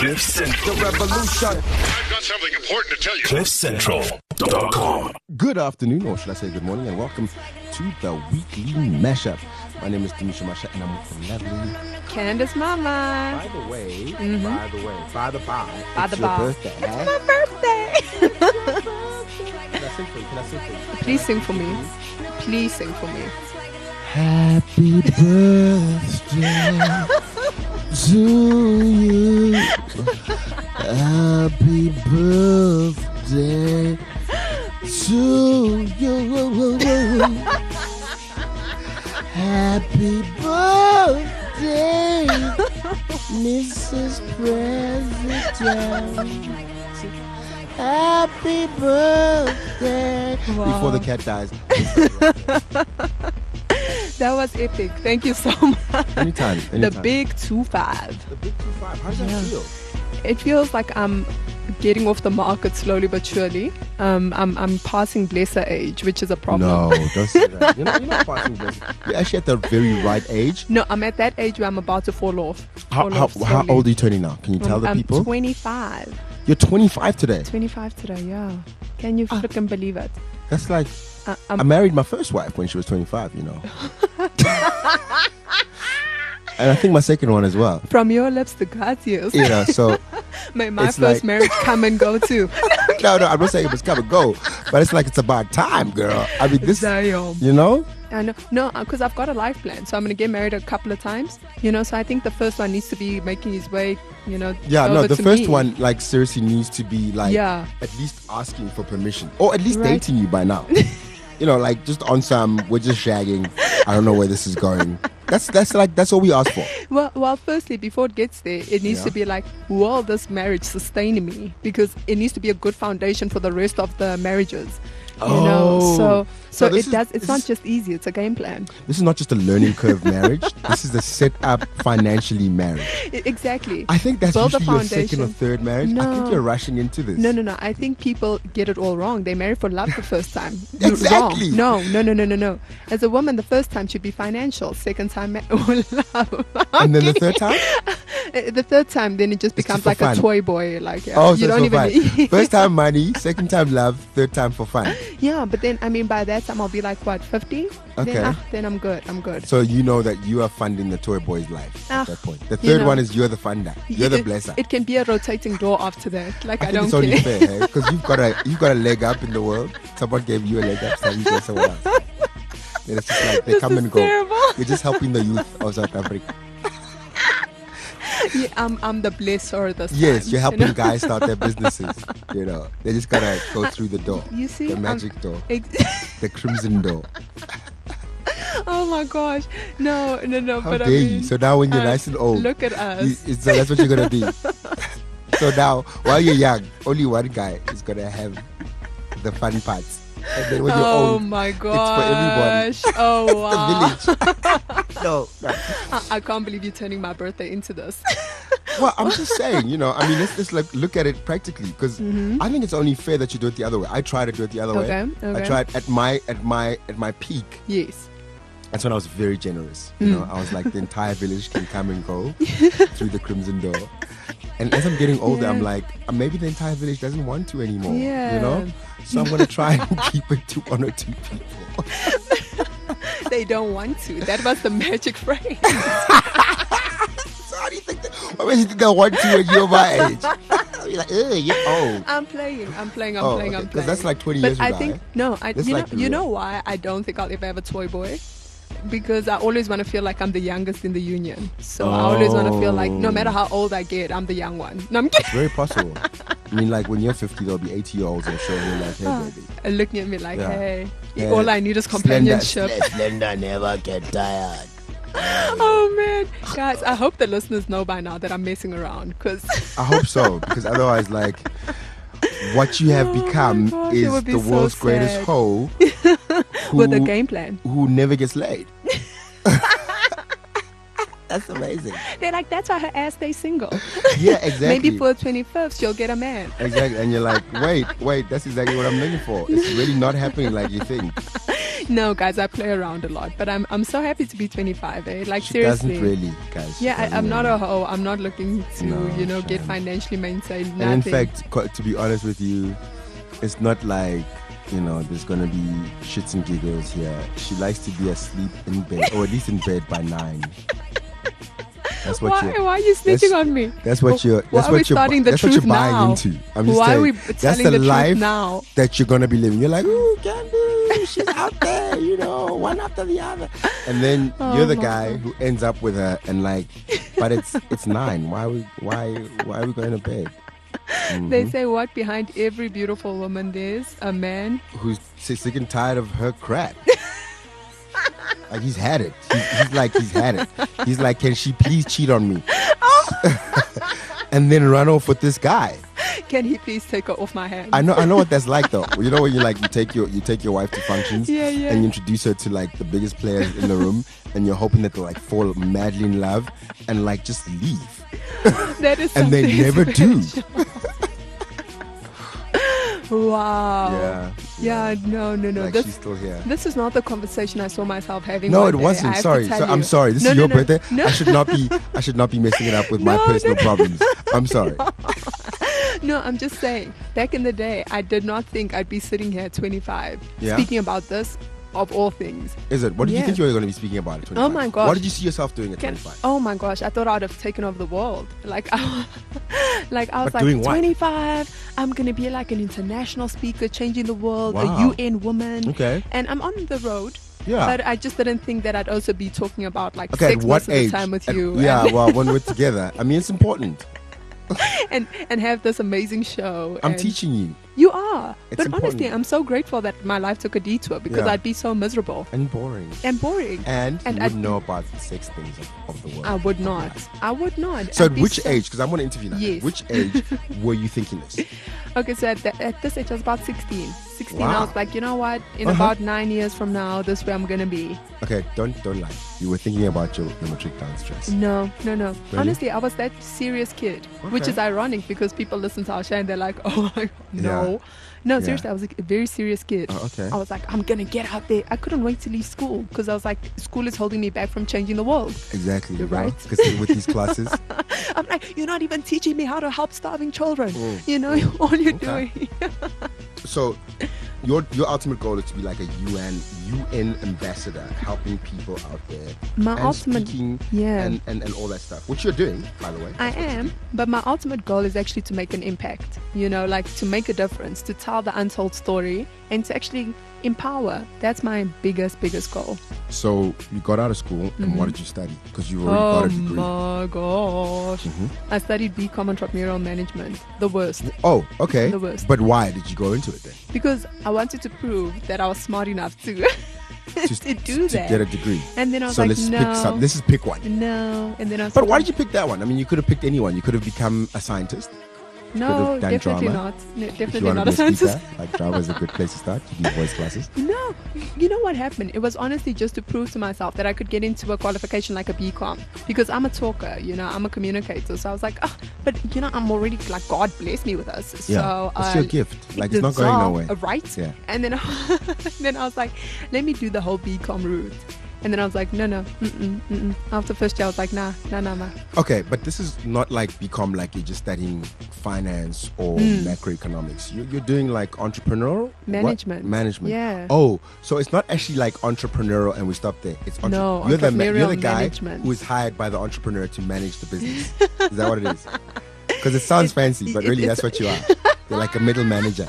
Cliff Central. The revolution. I've got something important to tell you. CliffCentral.com. Good afternoon, or should I say good morning, and welcome to the weekly mashup. My name is Demisha Masha, and I'm with the lovely Candace Mama. By the way, By it's the your by. birthday. It's my birthday. Can I sing for you? Please sing for me. Please sing for me. Happy birthday to you. Happy birthday to you. Happy birthday, Mrs. President. Happy birthday. Wow. Before the cat dies. That was epic. Thank you so much. Anytime. The big 2-5. The big 2-5. How does that feel? It feels like I'm getting off the market slowly but surely. I'm passing blesser age, which is a problem. No, don't say that. You're not passing this. You're actually at the very right age. No, I'm at that age where I'm about to fall off. How slowly. old are you turning now? Can you tell the I'm people? 25. You're 25 today. 25 today, yeah. Can you freaking believe it? That's like, I married my first wife when she was 25, you know. And I think my second one as well. From your lips to God's ears. You know, so May my it's first like- marriage come and go too. no, I'm not saying it must come and go, but it's like it's about time, girl. I mean, this, Damn. you know. I know. No, because I've got a life plan. So I'm going to get married a couple of times. You know, so I think the first one needs to be making his way, you know. Yeah, no, over the to first me. one, like, seriously needs to be, like, Yeah. at least asking for permission. Or at least Right. dating you by now. You know, like, just on some, we're just shagging. I don't know where this is going. That's all we ask for. Well, firstly, before it gets there, it needs Yeah. to be like, will this marriage sustain me? Because it needs to be a good foundation for the rest of the marriages. You know, so So it this does. is- It's this not is- just easy. It's a game plan. This is not just a learning curve marriage. This is the set up financially marriage. Exactly. I think that's Build a usually your second or foundation. third marriage. I think No. you're rushing into this. No. I think people get it all wrong. They marry for love the first time. Exactly. Wrong. No. As a woman, the first time should be financial. Second time, love. And then the third time? The third time, then it just It's becomes just for like a fun. toy boy. Like, yeah, Oh, you so don't it's for even. fun. First time money, second time love, third time for fun. Yeah, but then I mean, by that time, I'll be like what, 50? Okay. Then I'm good. I'm good. So you know that you are funding the toy boy's life at Ah, that point. The you third know. one is you're the funder. You're the It- blesser. It can be a rotating door after that. Like, I think don't it's only care. fair, because you've got a leg up in the world. Someone gave you a leg up, so you get someone else. Then it's just like they This come is and go. terrible. You're just helping the youth of South Africa. Yeah, I'm the blesser this Yes, time, you're you helping know? guys start their businesses. You know, they just gotta go through the door, You see, the magic door, Ex- the crimson door. Oh my gosh, no. How But I dare mean, you? So now when you're nice and old, look at us. so that's what you're gonna be. So now, while you're young, only one guy is gonna have the fun parts, and then when you're Oh old, my it's for everybody. gosh! Oh wow! the village. No. I can't believe you're turning my birthday into this. Well, I'm just saying, you know, I mean, let's just look at it practically, because I think it's only fair that you do it the other way. I try to do it the other way. Okay. I tried at my peak. Yes. That's when I was very generous. You know, I was like, the entire village can come and go through the crimson door. And as I'm getting older, I'm Yeah. like, maybe the entire village doesn't want to anymore. Yeah. You know? So I'm going to try and keep it to 1 or 2 people. They don't want to. That was the magic phrase. So how do you think that? Why would you think they want to when you're my age? You're like, you're old. I'm playing. Because that's like 20 But years I ago. think That's you know like the you real. know why I don't think I'll ever have a toy boy. Because I always want to feel like I'm the youngest in the union. So I always want to feel like no matter how old I get, I'm the young one. No, I'm kidding. Very possible. I mean, like when you're 50, there'll be 80-year-olds and showing you like, hey, baby. And looking at me like, Yeah. hey, Yeah. all I need is companionship. Slender never get tired. Oh man, guys, I hope the listeners know by now that I'm messing around because I hope so, because otherwise, like, what you have Oh my become gosh, it is would be the so world's greatest sad. hoe with a game plan. who never gets laid. That's amazing. They're like, that's why her ass stays single. Yeah, exactly. Maybe for the 21st, she'll get a man. Exactly. And you're like, wait, that's exactly what I'm looking for. It's really not happening like you think. No, guys, I play around a lot, but I'm so happy to be 25. Like She seriously. doesn't really, guys. She Yeah, doesn't I'm not really. a hoe. I'm not looking to, No, get Shan. financially maintained. Nothing. And in fact, to be honest with you, it's not like, there's gonna be shits and giggles here. She likes to be asleep in bed, or at least in bed by 9. That's what why are you snitching on me? That's what you're. Why That's are we what you're. starting the That's what you're truth buying now? into. I'm just Why saying. are we That's telling the the truth life now? that you're gonna be living. You're like, ooh, Candy, she's out there, one after the other, and then you're the my guy God. who ends up with her, and like, but it's 9. Why are we going to bed? They say what behind every beautiful woman there's a man. Who's sick and tired of her crap. Like he's had it. He's had it. He's like, can she please cheat on me? And then run off with this guy. Can he please take her off my hands? I know what that's like though. You know when you take your wife to functions Yeah. and you introduce her to like the biggest players in the room and you're hoping that they'll like fall madly in love and like just leave. That is And they something never do. special. Wow. Yeah, no. Like This she's still here. This is not the conversation I saw myself having. No, one it day, I wasn't. have Sorry. to tell So, I'm you. sorry. This No, is no, your no, birthday. No. I should not be messing it up with my No, personal no. problems. I'm sorry. No, I'm just saying. Back in the day, I did not think I'd be sitting here at 25 Yeah? speaking about this, of all things. Is it? What did you Yeah. think you were going to be speaking about at 25? Oh my gosh. What did you see yourself doing at 25? Oh my gosh, I thought I'd have taken over the world. Like I was But doing what? 25, I'm gonna be like an international speaker, changing the world, Wow. a UN woman. Okay. And I'm on the road. Yeah. But I just didn't think that I'd also be talking about like Okay, sex at what most of the age? time with At- you. Yeah, well, when we're together. I mean, it's important. and have this amazing show. I'm and teaching you. You are. It's but important. honestly, I'm so grateful that my life took a detour because Yeah. I'd be so miserable And boring. and boring. And you And wouldn't I'd- know about the sex things of the world. I would not. I would not. So I'd at be which so- age, because I want to interview now, Yes. which age were you thinking this? Okay, so at this age, I was about 16. 16, I Wow. was like, you know what? In Uh-huh. about 9 years from now, this is where I'm going to be. Okay, don't lie. You were thinking about your matric dance dress. No. Really? Honestly, I was that serious kid, which Okay. is ironic because people listen to our show and they're like, oh my God, no. Yeah. No, Yeah. seriously, I was a very serious kid. Oh, okay. I was like, I'm going to get out there. I couldn't wait to leave school because I was like, school is holding me back from changing the world. Exactly. You're right. Because with these classes, I'm like, you're not even teaching me how to help starving children. Mm. You know, all you're Okay. doing. so your ultimate goal is to be like a UN ambassador, helping people out there. My and ultimate- speaking yeah. and all that stuff, which you're doing, by the way. I That's what you am, do. but my ultimate goal is actually to make an impact, like to make a difference, to tell the untold story, and to actually empower. That's my biggest goal. So you got out of school, and what did you study? Because you already Oh got a degree. my gosh. I studied BCom entrepreneurial management, the worst, Oh, okay. The worst. But why did you go into it then? because I wanted to prove that I was smart enough to to do to that. get a degree. And then I was So like, let's no, pick some. Let's just pick one. no. And then I was But like, why did you pick that one? I mean, you could have picked anyone. You could have become a scientist. No, have done definitely drama. not. No, If you definitely want not to a be a scientist. speaker, like drama is a good place to start. You do voice classes. No, you know what happened? It was honestly just to prove to myself that I could get into a qualification like a BCom because I'm a talker, I'm a communicator. So I was like, but I'm already like, God bless me with this. So it's your gift. Like it's not going nowhere. Right? Yeah. And then, then I was like, let me do the whole BCom route. And then I was like, no. After first year, I was like, nah. Okay, but this is not like become like you're just studying finance or macroeconomics. You're doing like entrepreneurial what? Management. Management. Yeah. Oh, so it's not actually like entrepreneurial and we stop there. It's No, you're the entrepreneurial guy management. who is hired by the entrepreneur to manage the business. Is that what it is? Because it sounds fancy, but really that's what you are. You're like a middle manager.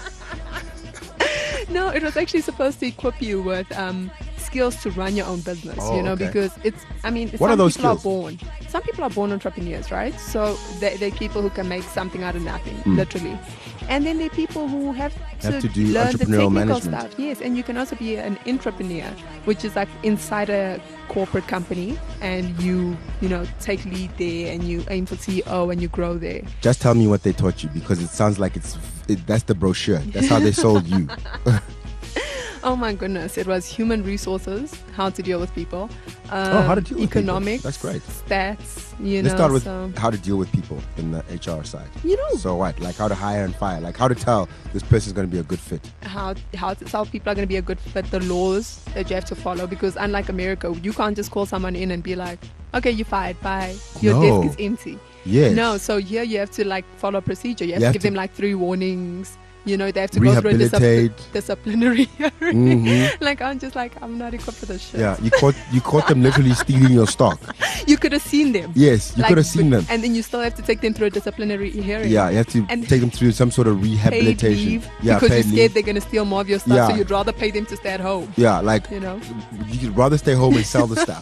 No, it was actually supposed to equip you with skills to run your own business, Oh, okay. because What some are those people skills? Some people are born entrepreneurs, right? So they're people who can make something out of nothing, Mm. literally. And then there are people who have to do learn the technical entrepreneurial management. stuff. Yes, and you can also be an entrepreneur, which is like inside a corporate company, and you take lead there, and you aim for CEO, and you grow there. Just tell me what they taught you because it sounds like that's the brochure. That's how they sold you. Oh my goodness, it was human resources, how to deal with people. How to deal with people. Economics. That's great. Stats, Let's start with how to deal with people in the HR side. So what? Like how to hire and fire. Like how to tell this person's going to be a good fit. How to tell people are going to be a good fit, the laws that you have to follow. Because unlike America, you can't just call someone in and be like, okay, you're fired, bye. Your desk is empty. Yes. No, so here you have to like follow a procedure. You have to give them like 3 warnings. You know, they have to go through a disciplinary hearing. Like, I'm not equipped for this shit. Yeah, you caught them literally stealing your stock. You could have seen them. Yes, you could have seen them. And then you still have to take them through a disciplinary hearing. Yeah, you have to take them through some sort of rehabilitation. Paid leave, yeah, because you're scared leave. They're going to steal more of your stuff, yeah. so you'd rather pay them to stay at home. Yeah, like, you know, you'd rather stay home and sell the stuff.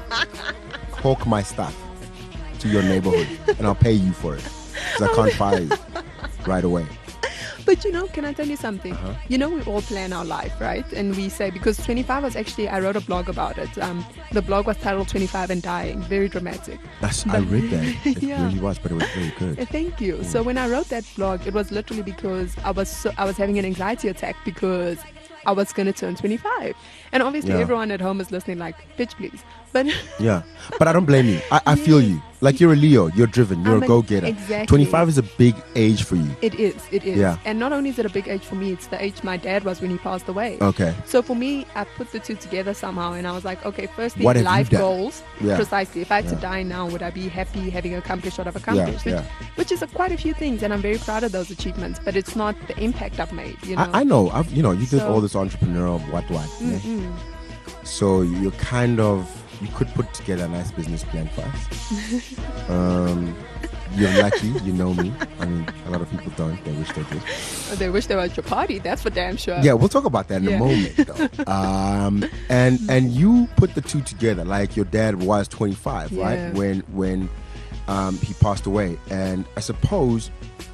Hawk my stuff to your neighborhood, and I'll pay you for it. Because I can't fire you right away. But can I tell you something? We all plan our life, right? And we say, because 25 was actually, I wrote a blog about it. The blog was titled 25 and Dying. Very dramatic. I read that. It really was, but it was very good. Thank you. So when I wrote that blog, it was literally because I was having an anxiety attack because I was going to turn 25. And obviously everyone at home is listening like, bitch, please. But yeah, but I don't blame you. I feel you. Like, you're a Leo, you're driven, you're a go-getter. Exactly. 25 is a big age for you. It is. Yeah. And not only is it a big age for me, it's the age my dad was when he passed away. Okay. So for me, I put the two together somehow, and I was like, okay, firstly, what have life you done? goals. Yeah. Precisely. If I had to die now, would I be happy having accomplished what I've accomplished? Which is quite a few things, and I'm very proud of those achievements, but it's not the impact I've made. I know. You did all this entrepreneurial what. So you're kind of... You could put together a nice business plan for us. You're lucky, you know me. I mean, a lot of people don't. They wish they did. They wish they were at your party. That's for damn sure. Yeah, we'll talk about that in a moment, though. And you put the two together. Like, your dad was 25, right? When he passed away, and I suppose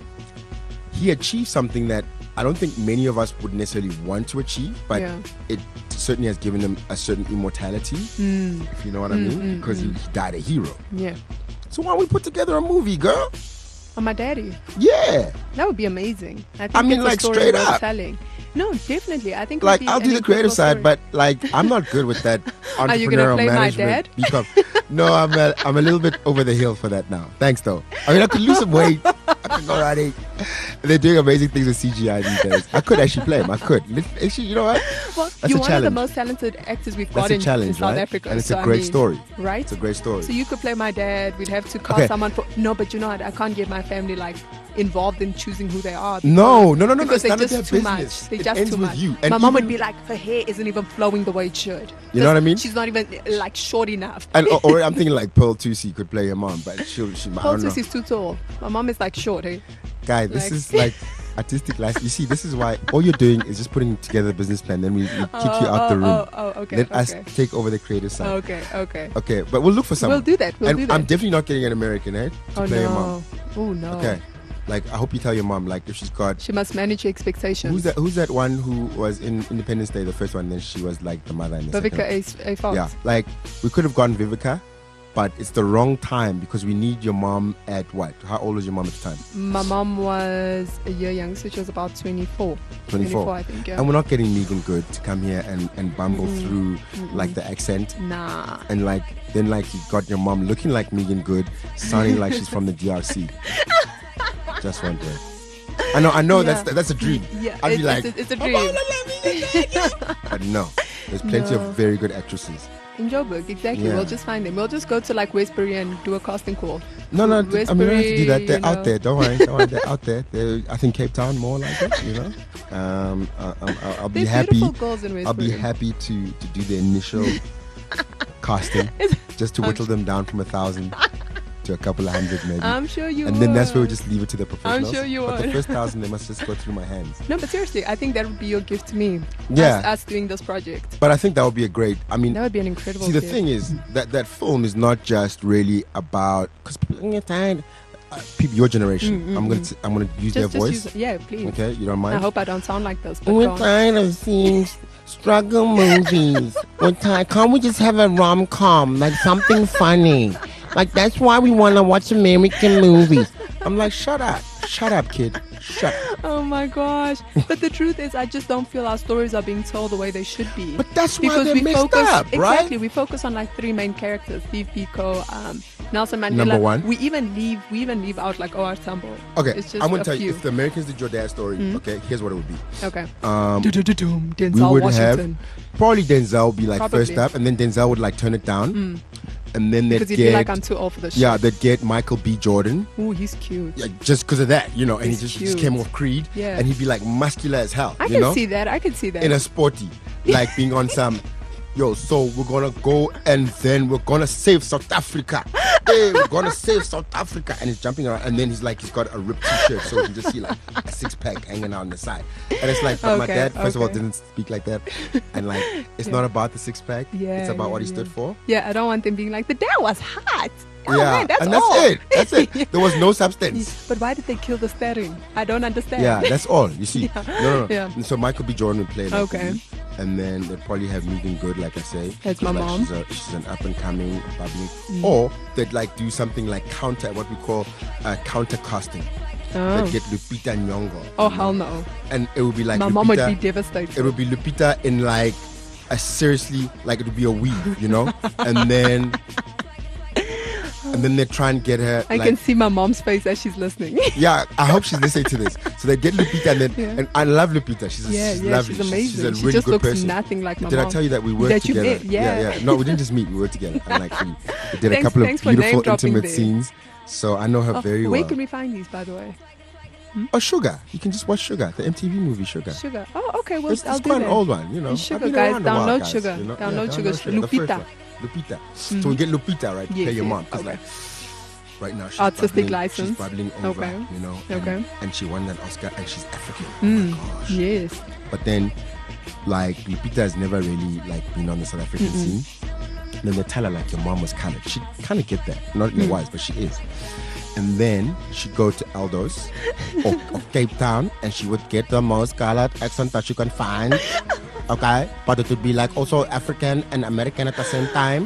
he achieved something that I don't think many of us would necessarily want to achieve, but it certainly has given him a certain immortality, if you know what I mean, because he died a hero. Yeah. So why don't we put together a movie, girl? On my daddy. Yeah. That would be amazing. I mean, like, straight up. Telling. No, definitely. I think like, I'll do the creative side, but like, I'm not good with that entrepreneurial Are you gonna play management. my dad? No, I'm a little bit over the hill for that now. Thanks, though. I mean, I could lose some weight. I could go riding. They're doing amazing things with CGI these days. I could actually play him. I could. Actually, you know what? Well, that's you're a one of the challenge. most talented actors we've That's got a challenge, in South right? Africa. And it's so, a great story. Right? It's a great story. So you could play my dad. We'd have to cast someone for... No, but you know what? I can't get my family like involved in choosing who they are. No. Because they're just too business. much. They're it just ends too with much. you. My And mom would even- be like, her hair isn't even flowing the way it should. You know what I mean? She's not even like short enough. And or I'm thinking like Pearl Tusi could play your mom, but she I Paul don't know. is too tall. My mom is like short, eh? Guy, this Like- is like artistic license. You see, this is why all you're doing is just putting together a business plan. Then we kick you out the room. Okay. Let us take over the creative side. Okay. Okay, but we'll look for someone. We'll do that. I'm definitely not getting an American, to play your mom. Oh no. Okay, like I hope you tell your mom, like if she's got. She must manage your expectations. Who's that one who was in Independence Day, the first one? Then she was like the mother in the Vivica second. A. Fox. Yeah, like we could have gone Vivica, but it's the wrong time because we need your mom at what? How old was your mom at the time? My mom was a year younger, so she was about 24. 24, I think, yeah. And we're not getting Megan Good to come here and bumble through like the accent. Nah. And like then like you got your mom looking like Megan Good, sounding like she's from the DRC. Just one word. I know Yeah. that's a dream. Yeah, I'd be like, it's a dream. but no, there's plenty of very good actresses. In Joburg, exactly. Yeah. We'll just find them. We'll just go to like Westbury and do a casting call. No, I mean, we don't have to do that. They're Westbury, out there. Don't worry. They're out there. I think Cape Town more like it, I'll be There's happy. beautiful girls in Westbury. I'll be happy to do the initial casting, just to whittle them down from 1,000 to a couple of hundred maybe. I'm sure you And then that's where we would. just leave it to the professionals. sure you But the would. first 1,000, they must just go through my hands. No, but seriously, I think that would be your gift to me. Yeah. Us doing this project. But I think that would be a great. I mean, That would be an incredible see, the gift. thing is that film is not just really about because people get tired. People your generation. I'm gonna use their voice. Yeah, please. Okay, you don't mind? I hope I don't sound like this. But We're go on. tired of seeing struggle movies. We're tired. Can't we just have a rom-com, like something funny? Like that's why we want to watch American movies. I'm like, shut up. Shut up, kid. Shut up. Oh my gosh. But the truth is, I just don't feel our stories are being told the way they should be. But that's why because they're we messed focus, up, right? Exactly. We focus on like 3 main characters: Steve Biko, Nelson Mandela. Number 1. We even leave out like O.R. Tambo. Okay, It's just I'm gonna a tell you, few. if the Americans did your dad's story, okay, here's what it would be. Okay. We Denzel would Washington. have probably Denzel would be like Probably. first up, and then Denzel would like turn it down, and then they'd Because he'd get be like, I'm too old for this yeah, shit. they'd get Michael B. Jordan. Ooh, he's cute. Yeah, just because of that, you know, and He's he just cute. came off Creed, Yeah. and he'd be like muscular as hell, I you can know, see that. I can see that. in a sporty, like being on some, yo, so we're gonna go and then we're gonna save South Africa. Hey, we're gonna save South Africa, and he's jumping around, and then he's got a ripped t-shirt, so you can just see like a 6-pack hanging out on the side, and it's like, but my Okay, dad first of all okay. didn't speak like that, and like it's not about the 6-pack, Yeah, it's about what he yeah, stood yeah. for. Yeah, I don't want them being like, the dad was hot. Oh, Yeah, man, that's and all. that's it. That's it. There was no substance. But why did they kill the staring? I don't understand. Yeah, that's all. You see, no. Yeah. And so Michael B. Jordan would play like Okay. me, and then they'd probably have Megan Good, like I say. That's my Like, mom. She's an up and coming, bubbly. Or they'd like do something like what we call counter casting. Oh. They'd get Lupita Nyong'o. Oh, hell no. And it would be like My Lupita, mom would be devastated. it would be Lupita in like a seriously, like it would be a weave, you know, and then they try and get her. I like, can see my mom's face as she's listening. Yeah, I hope she's listening to this. So they get Lupita, and then Yeah. and I love Lupita. She's lovely. she's amazing. She's a she really just good looks person. nothing like my Did mom. I tell you that we worked That you together? met, yeah. No, we didn't just meet. We worked together. And like we did a Thanks- couple of thanks for name beautiful, dropping intimate there. scenes. So I know her Oh, very where well. can we find these, by the way? Oh, Sugar. You can just watch Sugar, the MTV movie Sugar. Sugar. Oh, okay. Well, It's I'll do quite that. an old one, you know. Sugar, I've been guys, around a while, download guys, Sugar. you know? Download Yeah, Sugar. the first Lupita. one. Lupita. So we get Lupita, right? Yes, Pay your yes, mom. 'Cause okay. like, right now she's Artistic bubbling, license. She's bubbling over, Okay. you know. Okay. And she won that Oscar, and she's African. Oh my gosh. Yes. But then, like, Lupita has never really like been on the South African scene. And then they tell her like your mom was colored. She kind of get that, not in a wise, but she is. And then she'd go to Aldos or Cape Town, and she would get the most colored accent that she can find. Okay, but it would be like also African and American at the same time.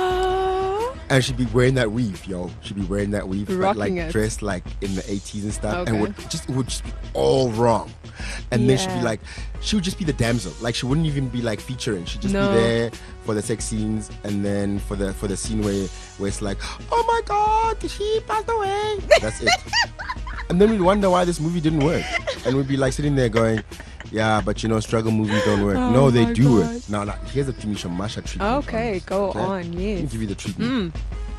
Wow. And she'd be wearing that weave, yo. She'd be wearing that weave, but like Rocking it. dressed like in the 80s and stuff, Okay. and it would just be all wrong. And then she'd be Yeah. like, she would just be the damsel. Like she wouldn't even be like featuring. She'd just No. be there for the sex scenes, and then for the scene where it's like, oh my God, he passed away. That's it. And then we'd wonder why this movie didn't work, and we'd be like sitting there going, yeah, but you know, struggle movies don't work. Oh no, they my do God. it. Now, here's a Timisha Masha treatment. Okay, go on, Let me yes. give you the treatment.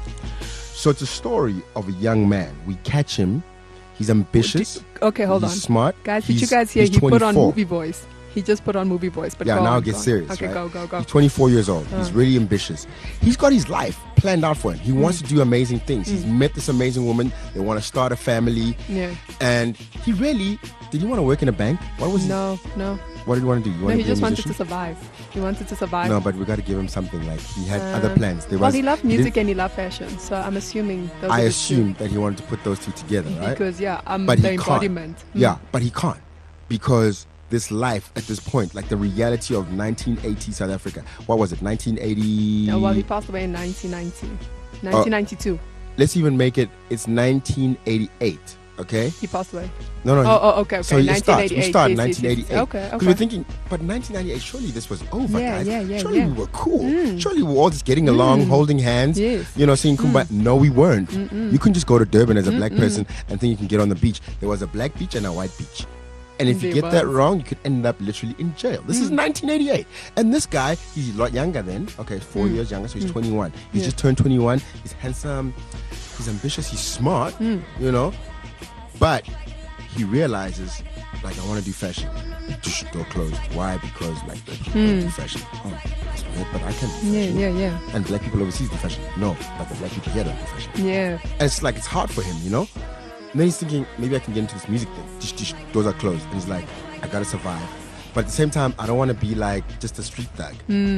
So it's a story of a young man. We catch him. He's ambitious. Okay, hold he's on. smart. Guys, did you He's- guys hear he's he put on 24. movie voice? He just put on movie voice. But Yeah, go now on, it gets go on. serious. Okay, right? go. He's 24 years old. He's really ambitious. He's got his life planned out for him. He wants to do amazing things. He's met this amazing woman. They want to start a family. Yeah. And he really did. He want to work in a bank? What was No. What did he want to do? You No, want he to be a just wanted to musician? survive. He wanted to survive. No, but we got to give him something. Like he had other plans. There Well, was. he loved didn't- music and he loved fashion. So I'm assuming those I are the two. assumed that he wanted to put those two together, right? Because, yeah, I'm But the he can't. embodiment. Yeah, but he can't, because this life at this point, like the reality of 1980 South Africa. What was it? 1980. Oh, well, he passed away in 1990. 1992. Let's even make it. It's 1988. Okay. He passed away. No. Okay. So it starts. We 1988. start Yes, yes, 1988. yes. Okay. Because we're thinking, but 1998. Surely this was over, Yeah, guys. yeah, Surely yeah. we were cool. Surely we were all just getting along, holding hands. Yes. You know, saying kumbaya. No, we weren't. You couldn't just go to Durban as a black person and think you can get on the beach. There was a black beach and a white beach. And if you There get that was. wrong, you could end up literally in jail. This is 1988. And this guy, he's a lot younger then. Okay, 4 years younger, so he's 21. He's just turned 21. He's handsome. He's ambitious. He's smart, you know. But he realizes, like, I want to do fashion. Door closed. Why? Because, like, the people don't do fashion. Oh, that's weird, but I can do fashion. Yeah. And black people overseas do fashion. No, but the black people here don't do fashion. Yeah. And it's like, it's hard for him, you know? And then he's thinking, maybe I can get into this music thing. Doors are closed. And he's like, I gotta survive. But at the same time, I don't want to be like just a street thug.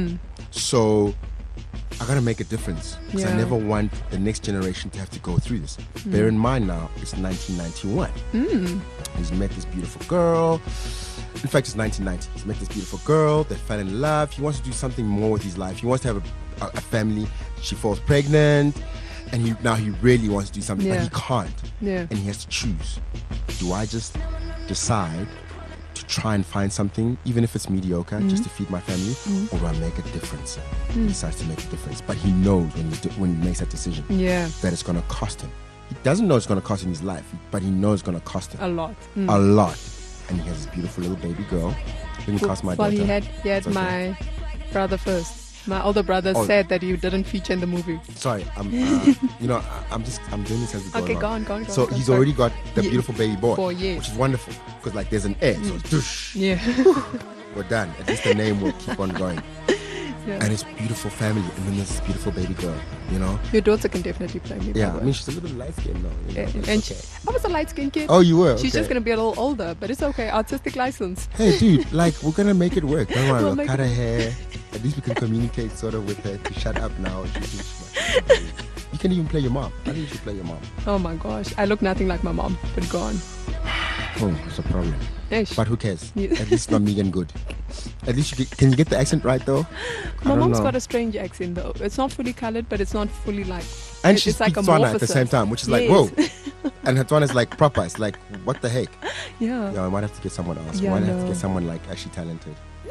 So I gotta make a difference. Because I Yeah. never want the next generation to have to go through this. Bear in mind now, it's 1991. He's met this beautiful girl. In fact, it's 1990. He's met this beautiful girl. They fell in love. He wants to do something more with his life. He wants to have a family. She falls pregnant. And he really wants to do something, Yeah. but he can't. Yeah. And he has to choose. do I just decide to try and find something, even if it's mediocre, just to feed my family, or do I make a difference? He decides to make a difference, but he knows when he makes that decision Yeah. that it's going to cost him. He doesn't know it's going to cost him his life, but he knows it's going to cost him A lot. a lot. And he has this beautiful little baby girl. Didn't cost my Well, daughter. he had It's okay. my brother first. My older brother Oh. said that you didn't feature in the movie. Sorry, I'm I'm doing this as we go Okay, along. go on. So go, he's sorry. already got the Ye- beautiful baby boy, boy, yes. which is wonderful because like there's an air, so it's doosh, Yeah. we're done. At least the name will keep on going. Yeah. And it's beautiful family, and then there's this beautiful baby girl, you know. Your daughter can definitely play me. by Yeah, the I way. mean she's a little bit light skinned though. You know, but it's and okay. I was a light skinned kid. Oh, you were. She's Okay. just gonna be a little older, but it's okay. Artistic license. Hey, dude, like we're gonna make it work. Don't worry, We'll we'll make cut it her hair. At least we can communicate sort of with her to shut up now. You can even play your mom. I think you should play your mom. Oh my gosh, I look nothing like my mom, but go on. Oh, that's a problem. Ish. But who cares? Yeah. At least it's not Megan Good. At least can you get the accent right though? I My don't mom's know. got a strange accent though. It's not fully colored, but it's not fully like. And it- she it's like speaks a Tswana at the same morphosis. time, which is like, Yes. whoa. And her Tswana is like proper. It's like, what the heck? Yeah. Yeah, I might have to get someone else. Yeah, I might have to no. get someone like actually talented.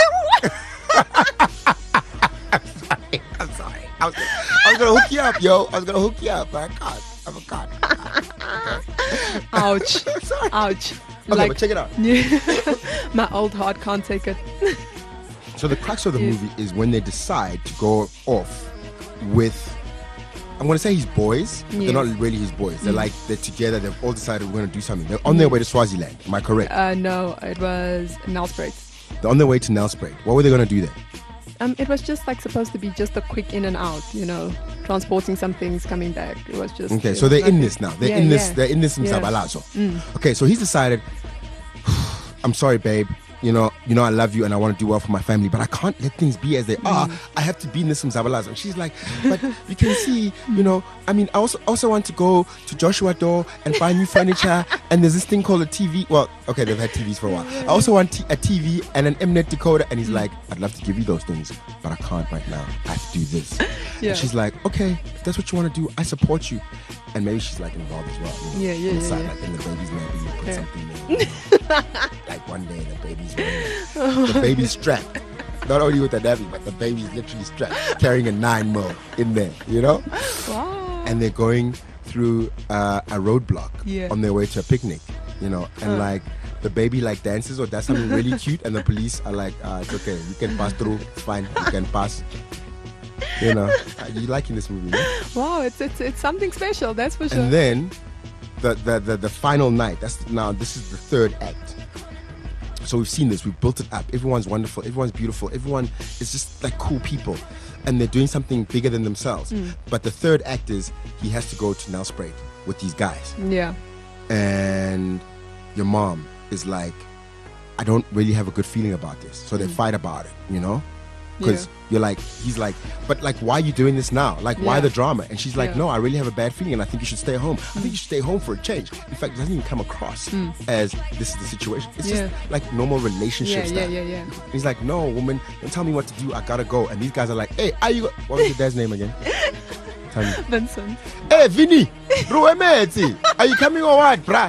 I'm sorry. I was gonna hook you up, yo. I was gonna hook you up, but I can't. Ouch. Sorry. Ouch. Okay, but check it out. My old heart can't take it. So the crux of the Yes. movie is when they decide to go off with, I'm going to say his boys. But Yes. they're not really his boys. They're like, they're together. They've all decided we're going to do something. They're on their way to Swaziland. Am I correct? No, it was Nelspruit. They're on their way to Nelspruit. What were they going to do there? It was just like supposed to be just a quick in and out, you know, transporting some things, coming back. It was just. Okay, it so was they're in nothing. this now. They're Yeah, in this. yeah. They're in this Yeah. Mzabalazo. Okay, so he's decided. I'm sorry, babe. You know, I love you and I want to do well for my family, but I can't let things be as they are. I have to be in this Mzabalazo. And she's like, but you can see, you know, I mean, I also want to go to Joshua Door and buy new furniture. And there's this thing called a TV. Well, okay, they've had TVs for a while. I also want a TV and an Mnet decoder. And he's like, I'd love to give you those things, but I can't right now. I have to do this. Yeah. And she's like, okay, if that's what you want to do, I support you. And maybe she's like involved as well. You know, Yeah, on the side, yeah. like in the baby's nappy, you put Yeah. something there. You know. Like one day the baby's wearing the baby's strapped. Not only with the nappy, but the baby's literally strapped, carrying a 9mm in there, you know? Wow. And they're going through a roadblock Yeah. on their way to a picnic, you know? And like the baby like dances or does something really cute, and the police are like, it's okay, you can pass through, it's fine, you can pass. You know, you liking this movie, no? Wow, it's something special, that's for sure. And then the final night. This is the third act. So we've seen this. We've built it up. Everyone's wonderful. Everyone's beautiful. Everyone is just like cool people, and they're doing something bigger than themselves. But the third act is he has to go to Nelspruit with these guys, Yeah. and your mom is like, I don't really have a good feeling about this. So they fight about it, you know. Because you're like, he's like, but like, why are you doing this now? Like, why Yeah. the drama? And she's like, Yeah. no, I really have a bad feeling and I think you should stay home. I think you should stay home for a change. In fact, it doesn't even come across as this is the situation. It's Yeah. just like normal relationship stuff. Yeah. He's like, no, woman, don't tell me what to do. I gotta go. And these guys are like, hey, are you, what was your dad's name again? Tell me. Vincent. Hey, Vinny, bro, are you coming or what, bruh?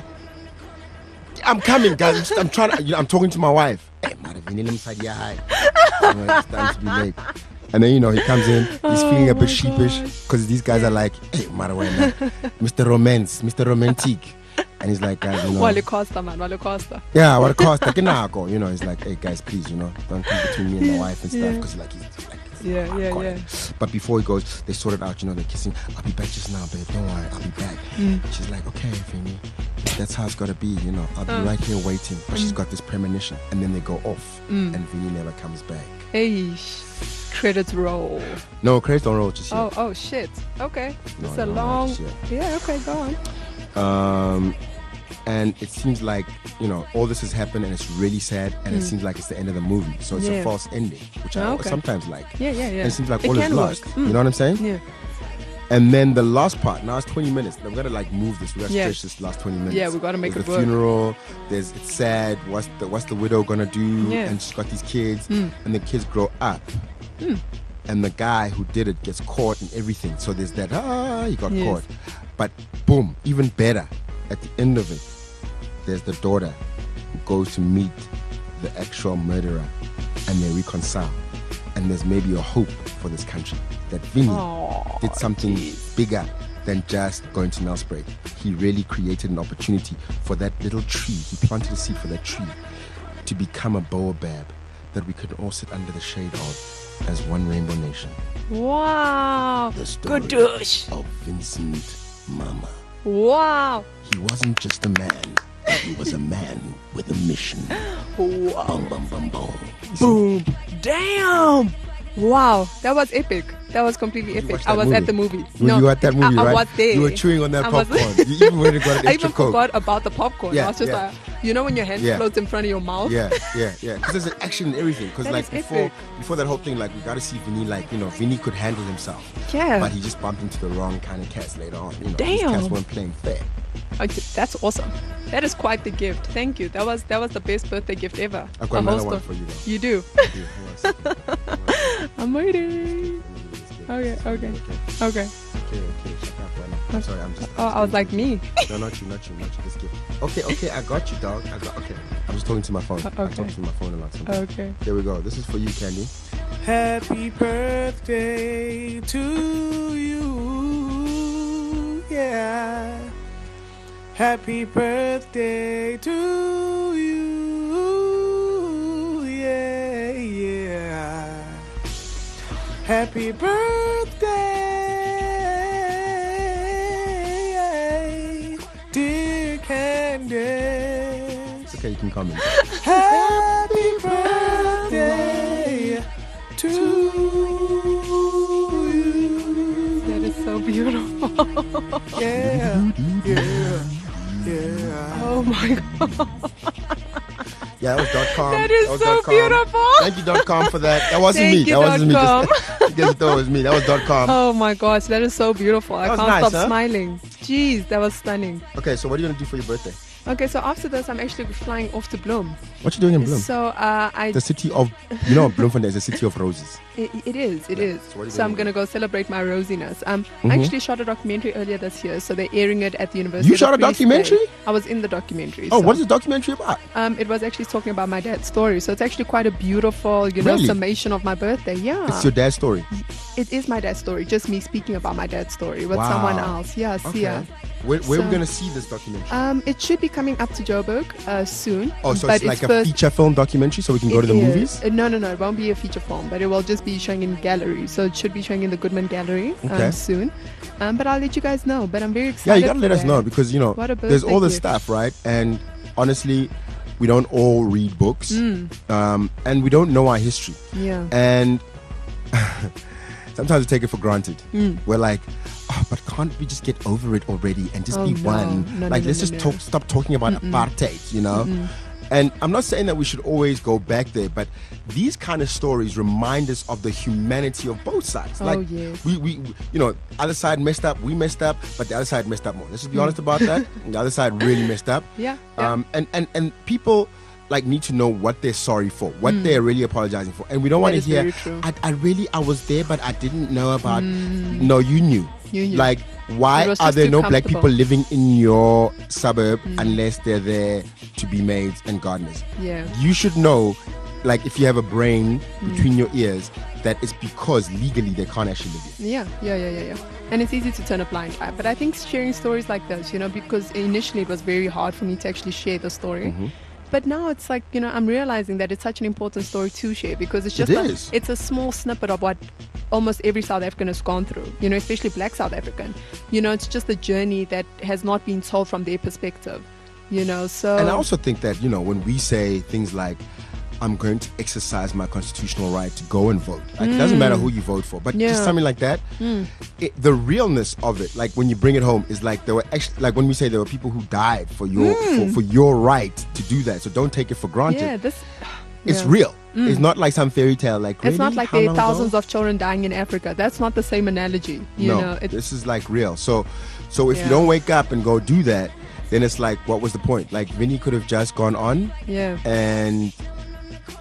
I'm coming, guys. I'm trying to, I'm talking to my wife. Hey, Mara, Vinny, let me say, yeah, hi. It's time to be late. And then, he comes in, he's feeling a bit sheepish because these guys are like, hey, Mara, Mr. Romance, Mr. Romantic. And he's like, guys, Wale Costa, man. Wale Costa. yeah, what it cost? Like, he's like, hey, guys, please, don't come between me and my wife and stuff because he's like, Yeah. But before he goes, they sort it out, they're kissing. I'll be back just now, babe. Don't worry, I'll be back. She's like, okay, Vinny, that's how it's gotta be, I'll be right here waiting. But she's got this premonition, and then they go off, and Vinny never comes back. Hey, credits roll. No, credits don't roll just yet. Oh shit. Okay. No, It's a no, long. just yet. Yeah. Okay. Go on. And it seems like, all this has happened and it's really sad, and it seems like it's the end of the movie. So it's a Yeah. false ending, which I Okay. sometimes like. Yeah. And it seems like It all is can lost. work. You know what I'm saying? Yeah. And then the last part, now it's 20 minutes. We've got to move this. We got to Yeah. stretch this last 20 minutes. Yeah, we gotta make There's it the work. funeral. It's sad. What's the widow gonna do? Yeah. And she's got these kids, and the kids grow up. And the guy who did it gets caught and everything. So there's that, he got Yes. caught. But boom, even better, at the end of it, there's the daughter who goes to meet the actual murderer and they reconcile. And there's maybe a hope for this country that Vinny did something bigger than just going to Nelspruit. He really created an opportunity for that little tree. He planted a seed for that tree to become a baobab that we could all sit under the shade of as one rainbow nation. Wow. The story Good of Vincent Mama. Wow. He wasn't just a man. He was a man with a mission. Wow. Bum, bum, bum, bum. Boom. Damn. Wow. That was epic. That was completely epic. watched I that was at movie? the movie. You were at that movie, I right? was there. You were chewing on that I was- popcorn. You even went and got an I extra even Coke. forgot about the popcorn. Yeah, I was just yeah. like, you know when your hand Yeah. floats in front of your mouth? Yeah. Because there's an action and everything. Because That like is epic. before that whole thing, like we got to see Vinny, like Vinny could handle himself. Yeah. But he just bumped into the wrong kind of cats later on. These Damn. cats weren't playing fair. Okay, that's awesome. That is quite the gift. Thank you. That was the best birthday gift ever. I've got A another whole one sto- for you though. You do. Here, hold on a second. I'm waiting. Okay. Okay. Shut up right now. I'm sorry. I'm just. Oh, I was like me. No, not you. Just give. Okay. I got you, dog. Okay. I'm just talking to my phone. I Okay. talk to my phone a lot sometimes. Okay. Here we go. This is for you, Candy. Happy birthday to you. Yeah. Happy birthday to you. Yeah. Happy birthday, dear Candace. It's okay. You can comment. Happy birthday to you. That is so beautiful. Yeah. Oh my god. Yeah, that was .com. That is was so .com. beautiful. Thank you .com for that. That wasn't Thank me. you, That wasn't me. .com. You guys thought it was me. That was .com. Oh my gosh, that is so beautiful. I That was can't nice, stop huh? smiling. Jeez, that was stunning. Okay, so what are you gonna do for your birthday? Okay, so after this, I'm actually flying off to Bloem. What you doing in Bloem? So The city of, Bloemfontein is the city of roses. It is. So what are you So I'm doing? going to go celebrate my rosiness. I actually shot a documentary earlier this year, so they're airing it at the University. You of shot a Free documentary? State. I was in the documentary. Oh, so, what is the documentary about? It was actually talking about my dad's story. So it's actually quite a beautiful, Really? summation of my birthday. Yeah. It's your dad's story. It is my dad's story. Just me speaking about my dad's story with Wow. someone else. Yeah, Sia. Okay. Where are we So- gonna see this documentary? It should be coming up to Joburg soon. Oh, so but it's like a first- feature film documentary, so we can go to the It is. movies. No, it won't be a feature film, but it will just be showing in gallery. So it should be showing in the Goodman Gallery Okay. soon. But I'll let you guys know. But I'm very excited. Yeah, you gotta let for us know that. because What a there's all birthday this gift. stuff, right? And honestly, we don't all read books, Mm. and we don't know our history. Yeah. And sometimes we take it for granted. Mm. We're like, oh, but can't we just get over it already and just Oh, be no. one? No, Like, no, let's no, just no. stop talking about apartheid, And I'm not saying that we should always go back there, but these kind of stories remind us of the humanity of both sides. Oh, Like, yes. we other side messed up, we messed up, but the other side messed up more. Let's just be honest about that. The other side really messed up. Yeah. And people like need to know what they're sorry for, what they're really apologizing for, and we don't want to is hear. very true. I was there, but I didn't know about. No, you knew. You knew. Like, It why was are just there too no black comfortable. people living in your suburb unless they're there to be maids and gardeners? Yeah. You should know, like, if you have a brain between your ears, that it's because legally they can't actually live here. Yeah. And it's easy to turn a blind eye. But I think sharing stories like this, because initially it was very hard for me to actually share the story. Mm-hmm. But now it's like, I'm realizing that it's such an important story to share because it's just It like, is. it's a small snippet of what almost every South African has gone through, especially black South African. It's just a journey that has not been told from their perspective, so. And I also think that, when we say things like, I'm going to exercise my constitutional right to go and vote. Like, it doesn't matter who you vote for, but Yeah. just something like that. The realness of it, like when you bring it home, is like there were actually, like when we say there were people who died for your for your right to do that. So don't take it for granted. yeah, It's yeah. real. It's not like some fairy tale. Like It's not really? like How there are long ago? thousands of children dying in Africa. That's not the same analogy. No, It's, this is like real. So if Yeah. you don't wake up and go do that, then it's like, what was the point? Like Vinny could have just gone on yeah. and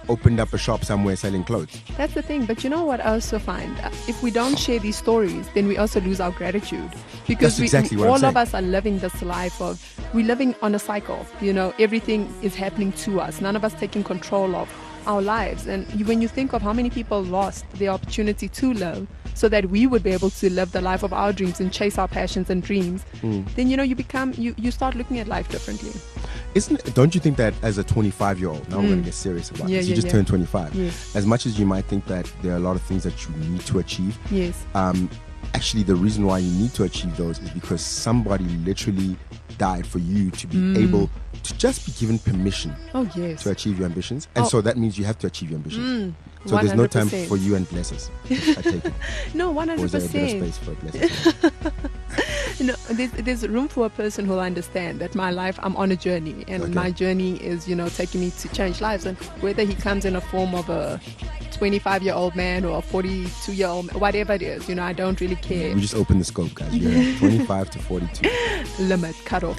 opened up a shop somewhere selling clothes. That's the thing. But you know what I also find? If we don't share these stories, then we also lose our gratitude. Because That's exactly what I'm all saying. of us are living this life of, we're living on a cycle. You know, everything is happening to us. None of us taking control of our lives. And when you think of how many people lost the opportunity to live so that we would be able to live the life of our dreams and chase our passions and dreams, then, you know, you start looking at life differently. Don't you think that as a 25-year-old, now we're going to get serious about Yeah, this. You yeah, just yeah. turned 25. Yes. As much as you might think that there are a lot of things that you need to achieve, Yes. actually the reason why you need to achieve those is because somebody literally died for you to be able to just be given permission Oh, yes. to achieve your ambitions. And Oh. so that means you have to achieve your ambitions. So there's no time 100%. for you and blessings. I take it. No, Or is there a bit of 100%. space for blessings? No, there's room for a person who'll understand that my life, I'm on a journey, and Okay. my journey is, you know, taking me to change lives. And whether he comes in a form of a 25-year-old man or a 42-year-old, whatever it is, you know, I don't really care. We just open the scope, guys. You're 25 to 42. Limit cut off.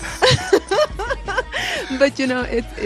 But you know,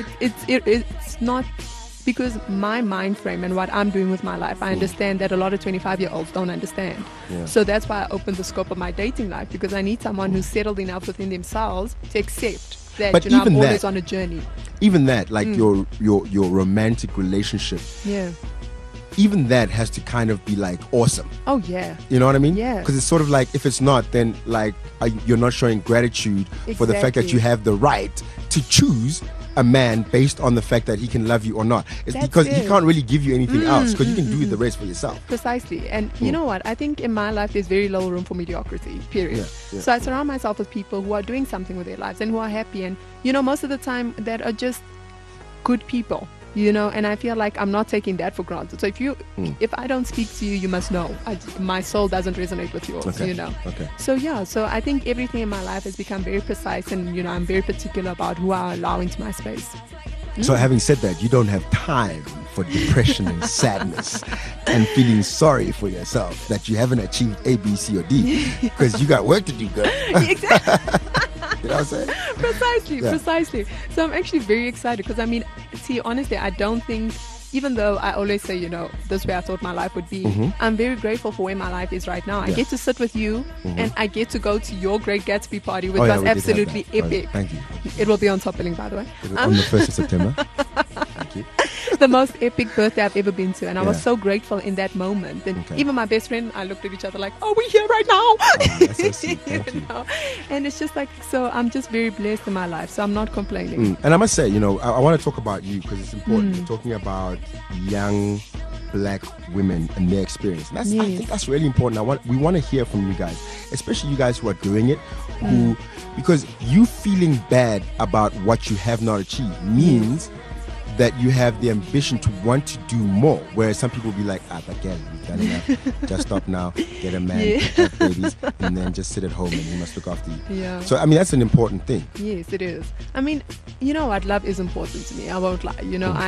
it's not. Because my mind frame and what I'm doing with my life, I understand that a lot of 25-year-olds don't understand. Yeah. So that's why I opened the scope of my dating life, because I need someone who's settled enough within themselves to accept that, But you know, I'm even always that- on a journey. Even that, like your romantic relationship, Yeah. even that has to kind of be like awesome. Oh, yeah. You know what I mean? Yeah. Because it's sort of like, if it's not, then like you're not showing gratitude for the fact that Exactly. you have the right to choose a man based on the fact that he can love you or not. It's That's because he it. can't really give you anything else, because you can do the rest for yourself. Precisely. And you know what? I think in my life, there's very little room for mediocrity, period. Yeah, yeah. So I surround myself with people who are doing something with their lives and who are happy. And, you know, most of the time, that are just good people, you know, and I feel like I'm not taking that for granted. So if I don't speak to you, you must know my soul doesn't resonate with yours, Okay. you know. Okay. So yeah, so I think everything in my life has become very precise, and, you know, I'm very particular about who I allow into my space. So having said that, you don't have time for depression and sadness and feeling sorry for yourself that you haven't achieved A, B, C, or D, because you got work to do, girl. Exactly. You know what I'm saying? Yeah. Precisely. So I'm actually very excited, because I mean, see, honestly, I don't think, even though I always say, you know, this way I thought my life would be, I'm very grateful for where my life is right now. I Mm-hmm. Yeah. get to sit with you, and I get to go to your Great Gatsby party, which Oh, yeah, was we did have absolutely that. Oh, epic. thank you. It will be on Top Billing, by the way. On the 1st of September. Thank you. The most epic birthday I've ever been to, and I was Yeah. so grateful in that moment. And Okay. even my best friend, I looked at each other like, "Oh, we're here right now." that's so sweet. Thank you. know? And it's just like, so I'm just very blessed in my life, so I'm not complaining. And I must say, you know, I want to talk about you because it's important. We're talking about young black women and their experience. And I Yes. think that's really important. We want to hear from you guys, especially you guys who are doing it, who because you feeling bad about what you have not achieved means that you have the ambition to want to do more. Whereas some people will be like, but girl, you've done enough. Just stop now, get a man, Yeah. have babies, and then just sit at home and he must look after you. Yeah. So I mean, that's an important thing. Yes, it is. I mean, you know what? Love is important to me. I won't lie. You know,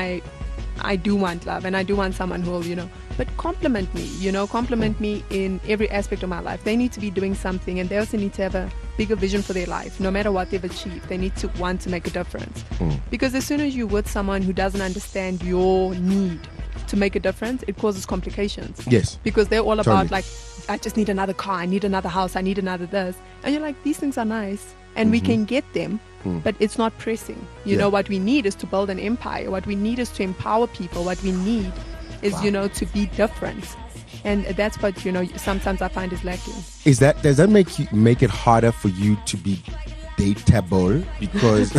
I do want love, and I do want someone who will, you know, but compliment me, you know, compliment me in every aspect of my life. They need to be doing something, and they also need to have a bigger vision for their life. No matter what they've achieved, they need to want to make a difference. Because as soon as you're with someone who doesn't understand your need to make a difference, it causes complications. Yes. Because they're all Totally. about like, I just need another car, I need another house, I need another this. And you're like, these things are nice and we can get them, but it's not pressing. You Yeah. know, what we need is to build an empire. What we need is to empower people. What we need is, you know, to be different. And that's what, you know, sometimes I find is lacking. Does that make it harder for you to be dateable? Because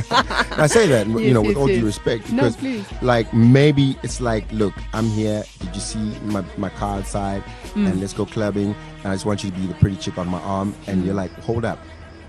I say that, you Yes, know, with yes, all due yes. respect, No, because please. like maybe it's like, look, I'm here. Did you see my car outside? Mm. And let's go clubbing. And I just want you to be the pretty chick on my arm. And you're like, hold up.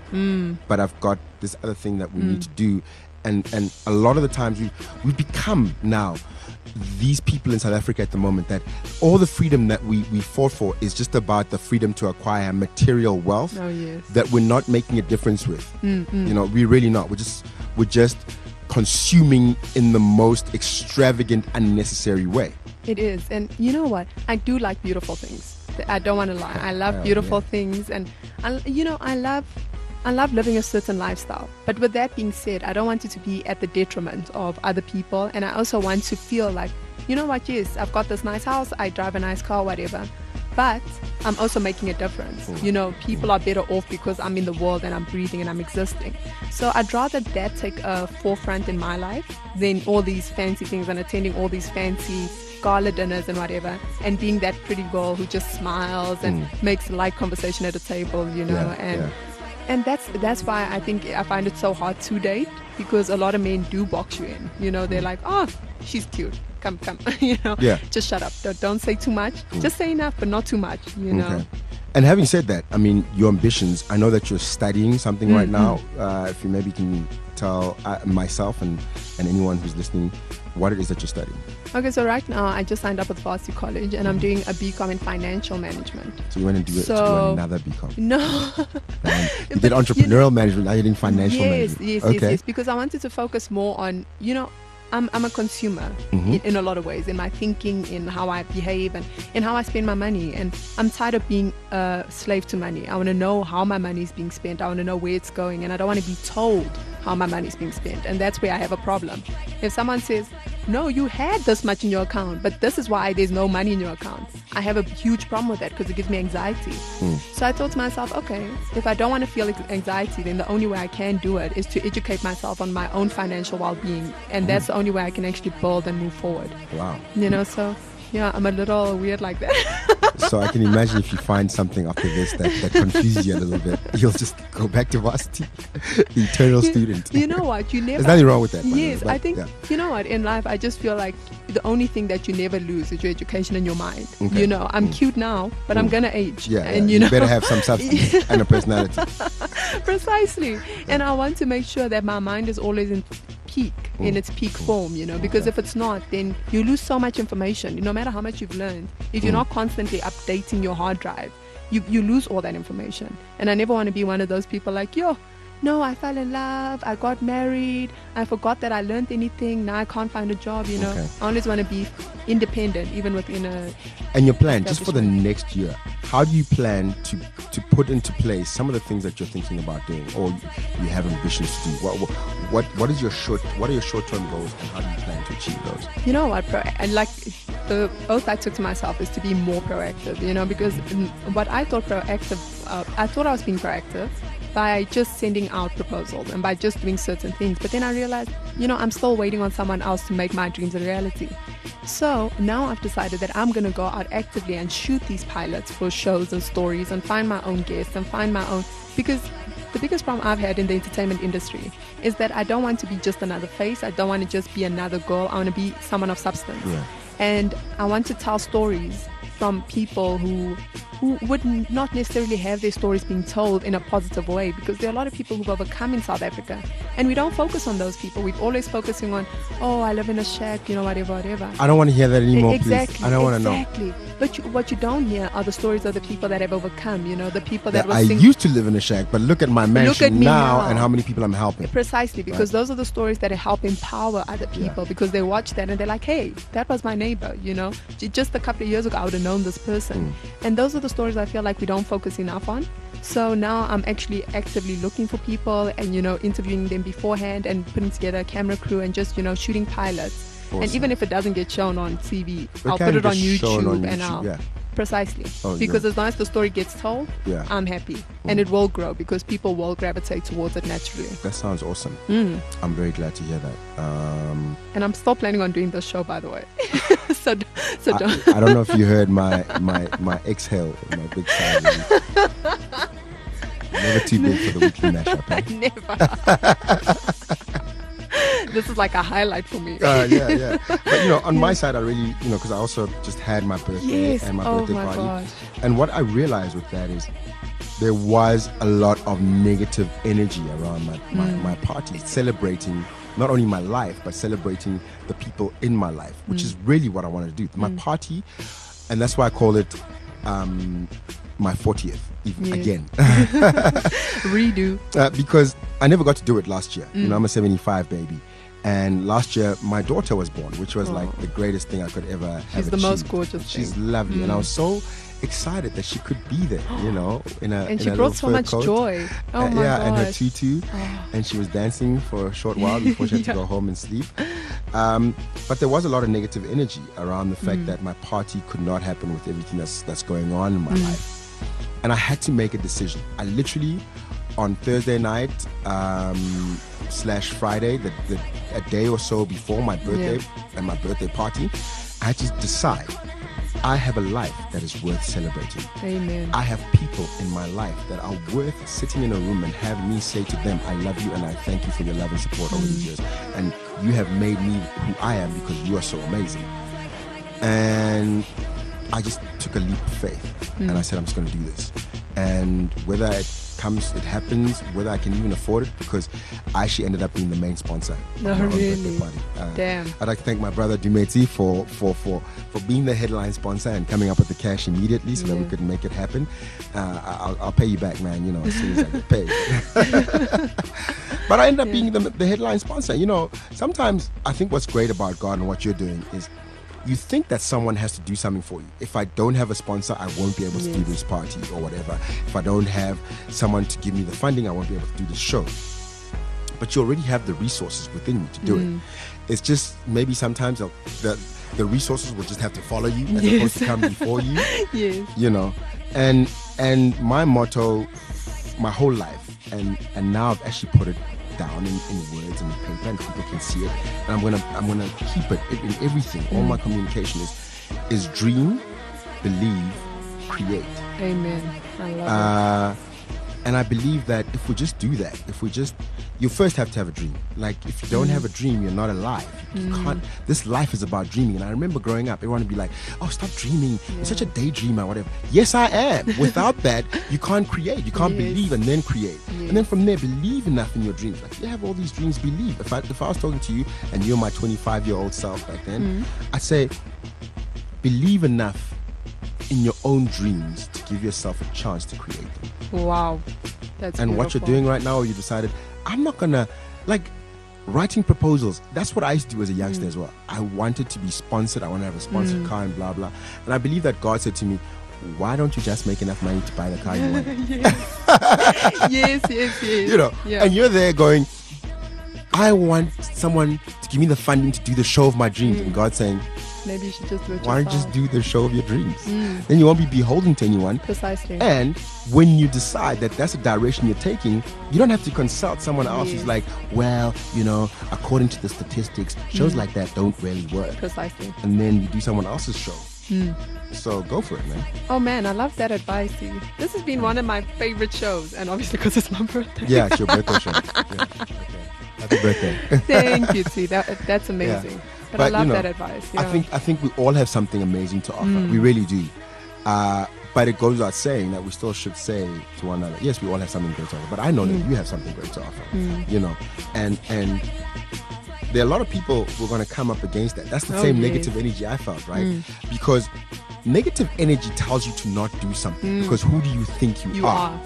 But I've got this other thing that we need to do. And a lot of the times we become now these people in South Africa at the moment that all the freedom that we fought for is just about the freedom to acquire material wealth Oh, yes. that we're not making a difference with. You know, we're really not. We're just consuming in the most extravagant, unnecessary way. It is. And you know what? I do like beautiful things. I don't want to lie. I love Oh, beautiful yeah. things. And, you know, I love I love living a certain lifestyle. But with that being said, I don't want it to be at the detriment of other people. And I also want to feel like, you know what, yes, I've got this nice house, I drive a nice car, whatever. But I'm also making a difference. You know, people are better off because I'm in the world and I'm breathing and I'm existing. So I'd rather that take a forefront in my life than all these fancy things and attending all these fancy gala dinners and whatever, and being that pretty girl who just smiles and makes light conversation at a table, you know. And that's why I think I find it so hard to date, because a lot of men do box you in. You know, they're like, oh, she's cute. Come, you know, just shut up. Don't say too much. Just say enough, but not too much, you know. Okay. And having said that, I mean, your ambitions, I know that you're studying something right now. If you maybe can tell myself and anyone who's listening what it is that you're studying. Okay, so right now I just signed up with Varsity College and I'm doing a BCom in financial management. So you went to do another BCom? No. You did entrepreneurial management, now you're doing financial management. Yes, because I wanted to focus more on, you know, I'm a consumer in a lot of ways, in my thinking, in how I behave, and in how I spend my money. And I'm tired of being a slave to money. I want to know how my money is being spent. I want to know where it's going, and I don't want to be told how my money is being spent. And that's where I have a problem. If someone says, no, you had this much in your account, but this is why there's no money in your account, I have a huge problem with that because it gives me anxiety. So I thought to myself, okay, if I don't want to feel anxiety, then the only way I can do it is to educate myself on my own financial well-being. And that's the only way I can actually build and move forward. Wow. You know, so yeah, I'm a little weird like that. So I can imagine if you find something after this that confuses you a little bit, you'll just go back to varsity, the eternal student. You know what? You never. There's nothing wrong with that. Yes, but, I think, you know what? In life, I just feel like the only thing that you never lose is your education and your mind. Okay. You know, I'm cute now, but I'm going to age. Yeah, and you know, better have some substance and a personality. Precisely. And I want to make sure that my mind is always in its peak form, you know, because if it's not, then you lose so much information. No matter how much you've learned, if you're not constantly updating your hard drive, you lose all that information. And I never want to be one of those people like, no, I fell in love, I got married, I forgot that I learned anything, now I can't find a job, you know. I always want to be independent, even within a... And your plan, just for the next year, how do you plan to put into place some of the things that you're thinking about doing, or you have ambitions to do? What are your short-term goals, and how do you plan to achieve those? You know what, the oath I took to myself is to be more proactive, you know, because what I thought I thought I was being proactive by just sending out proposals and by just doing certain things. But then I realized, you know, I'm still waiting on someone else to make my dreams a reality. So now I've decided that I'm going to go out actively and shoot these pilots for shows and stories and find my own guests and find my own, because the biggest problem I've had in the entertainment industry is that I don't want to be just another face. I don't want to just be another girl. I want to be someone of substance. And I want to tell stories from people who would not necessarily have their stories being told in a positive way, because there are a lot of people who've overcome in South Africa and we don't focus on those people. We're always focusing on, oh, I live in a shack, you know, whatever. I don't want to hear that anymore, exactly, please. I don't want to know. Exactly. But what you don't hear are the stories of the people that have overcome, you know, the people that I used to live in a shack, but look at my mansion now and how many people I'm helping. Precisely, because those are the stories that help empower other people, because they watch that and they're like, hey, that was my neighbor, you know. Just a couple of years ago, I would have known this person. And those are the stories I feel like we don't focus enough on. So now I'm actually actively looking for people and, you know, interviewing them beforehand and putting together a camera crew and just, you know, shooting pilots. Awesome. And even if it doesn't get shown on TV, I'll put it on YouTube and I'll... Precisely. Because as long as the story gets told, I'm happy. And it will grow because people will gravitate towards it naturally. That sounds awesome. I'm very glad to hear that. And I'm still planning on doing this show, by the way. so don't. I don't know if you heard my exhale, my big sigh. Never too big for the weekly mashup. Never. This is like a highlight for me. But you know, on my side, I really, you know, because I also just had my birthday and my birthday party. Gosh. And what I realized with that is there was a lot of negative energy around my party, celebrating not only my life, but celebrating the people in my life, which is really what I wanted to do. My party, and that's why I call it my 40th again. Redo. Because I never got to do it last year. You know, I'm a 75 baby. And last year, my daughter was born, which was like the greatest thing I could ever have She's the most achieved. gorgeous She's thing. lovely, and I was so excited that she could be there, you know, in a And in she a brought little so fur much coat. joy. Oh my yeah, and her gosh. tutu, and she was dancing for a short while before she had to Yeah. go home and sleep. But there was a lot of negative energy around the fact that my party could not happen with everything that's going on in my life, and I had to make a decision. I literally, on Thursday night / Friday, a day or so before my birthday and my birthday party, I had to decide. I have a life that is worth celebrating. Amen. I have people in my life that are worth sitting in a room and having me say to them, I love you and I thank you for your love and support over the years. And you have made me who I am because you are so amazing. And I just took a leap of faith and I said, I'm just going to do this. And whether it happens, whether I can even afford it, because I actually ended up being the main sponsor. No, of my own birthday really? party. Damn. I'd like to thank my brother Dumeti for being the headline sponsor and coming up with the cash immediately so that we could make it happen. I'll pay you back, man, you know, as soon as I get paid. But I ended up being the headline sponsor. You know, sometimes I think what's great about God and what you're doing is you think that someone has to do something for you. If I don't have a sponsor, I won't be able to do this party or whatever. If I don't have someone to give me the funding, I won't be able to do the show. But you already have the resources within you to do it. It's just maybe sometimes the resources will just have to follow you as opposed to come before you. Yes. You know, and my motto, my whole life, and now I've actually put it down in words and paper, and people can see it. And I'm gonna keep it in everything. All my communication is dream, believe, create. Amen. I love it. And I believe that if we just do that, you first have to have a dream. Like, if you don't have a dream, you're not alive. You can't. This life is about dreaming. And I remember growing up, everyone would be like, "Oh, stop dreaming. You're such a daydreamer, whatever." Yes, I am. Without that, you can't create. You can't believe and then create. And then from there, believe enough in your dreams. Like, you have all these dreams, believe. If I was talking to you and you're my 25-year-old self back then, I'd say, believe enough in your own dreams to give yourself a chance to create them. Wow. That's And what you're beautiful. doing right now, you decided, I'm not gonna, like, writing proposals. That's what I used to do as a youngster as well. I wanted to be sponsored. I want to have a sponsored car and blah blah. And I believe that God said to me, why don't you just make enough money to buy the car you want? yes. You know, Yeah. and you're there going, I want someone to give me the funding to do the show of my dreams. And God's saying, Maybe you should just do it why don't you yourself. just do the show of your dreams? Then you won't be beholden to anyone. Precisely. And when you decide that that's the direction you're taking, you don't have to consult someone else who's Yes. like, well, you know, according to the statistics, shows like that don't really work. Precisely. And then you do someone else's show. So go for it, man. Oh man, I love that advice. See. This has been one of my favorite shows, and obviously because it's my birthday. Yeah, it's your birthday show. Yeah. Okay. Happy birthday. Thank you, T. That's amazing. But I But, love you know, that advice. I think we all have something amazing to offer. We really do. But it goes without saying that we still should say to one another, yes, we all have something great to offer. But I know that you have something great to offer. You know, and there are a lot of people who are going to come up against that. That's the Oh, same yes. negative energy I felt, right? Because negative energy tells you to not do something. Because who do you think you You are.